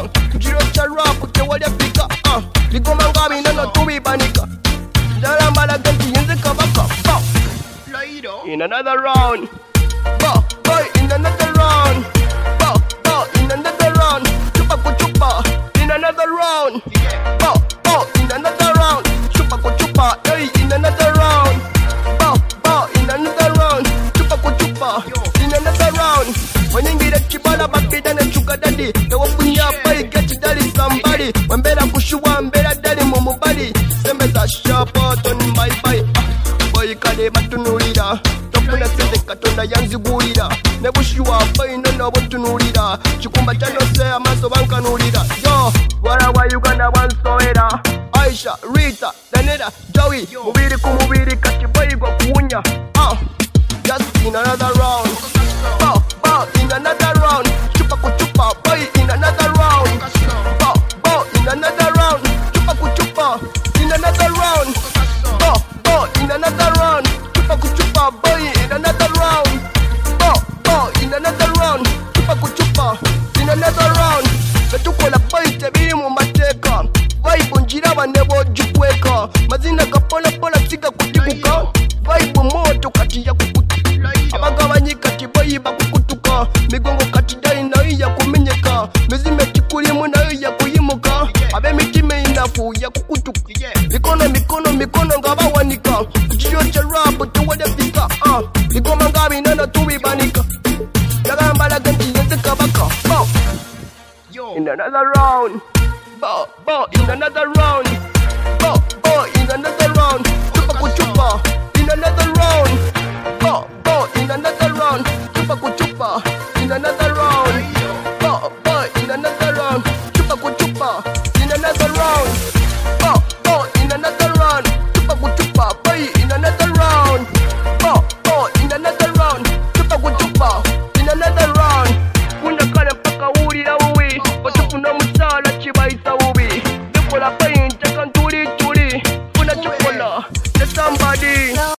Jiro cha rap tewali Afrika Ligoma ngabi nana tubi banika Dalambala ganti yenze kabaka In another round boy, in another round in another round Chupa kuchupa in another round in another round Chupa kuchupa in another round in another round Chupa kuchupa in another round Waningire chibala bakita na chuka dadi Ewa punya pai gachi dali somebody Wambera kushuwa mbera dali mumubali Semeza shapa toni my bye Boy kade batunulira Topuna sende katonda yanzigulira Nebushuwa pai nono buntunulira Chikumba chano se amaso bankanulira Yo, warawa Uganda wansoera Aisha, Rita, Daneda, Joey Mubiri kumubiri kachibai kwa kuunya Just in another round in another round Chupa kuchupa boy in another round in another round Chupa kuchupa in another round in another round Chupa kuchupa boy in another round in another round Chupa kuchupa in another round Betukola boy tebimu mateka Vibe njira wanebo jukweka Mazina kapola pola siga kutikuka Vibe moto kati ya kukutuka Abagabanyi kati boy bakukutuka Migongo kati dai na iya kumenyeka Mizime chikulimu na iya kuyimuka Abe mitime inafu ya kukutuka Mikono ngabawanika Jio cha rapu tuwade fika Ligoma ngabi nana tuwi banika Lagambala ganti yenze kabaka In another round in another round in another round Chupa kuchupa in another round in another round Chupa kuchupa in another round in another round Chupa kuchupa in another round in another round Chupa kuchupa boy in another round in another round Chupa kuchupa in another round Kuna kale mpaka ulira uwi Watufuna musala chibaisa uwi Nikola pain chakantuli tuli Kuna chokola na somebody